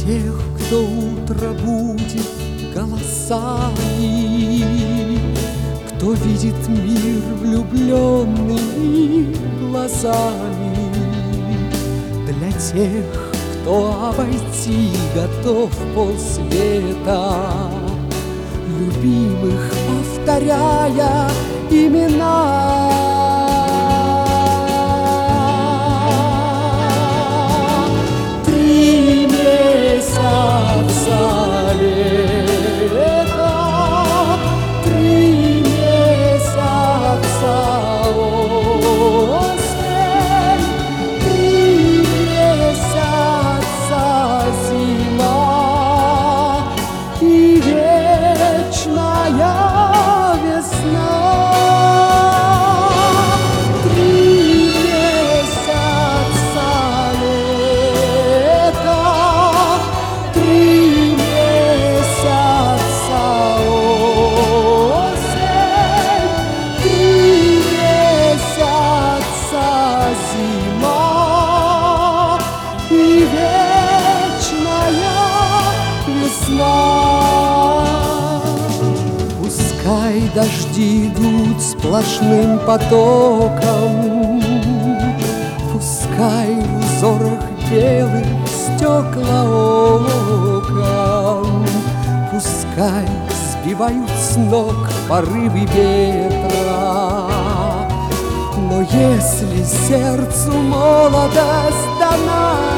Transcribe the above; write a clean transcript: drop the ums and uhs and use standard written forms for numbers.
тех, кто утро будет голосами, кто видит мир влюбленными глазами, для тех, кто обойти готов полсвета, любимых повторяя имена. Пускай дожди идут сплошным потоком, пускай в узорах белых стекла окон, пускай сбивают с ног порывы ветра, но если сердцу молодость дана,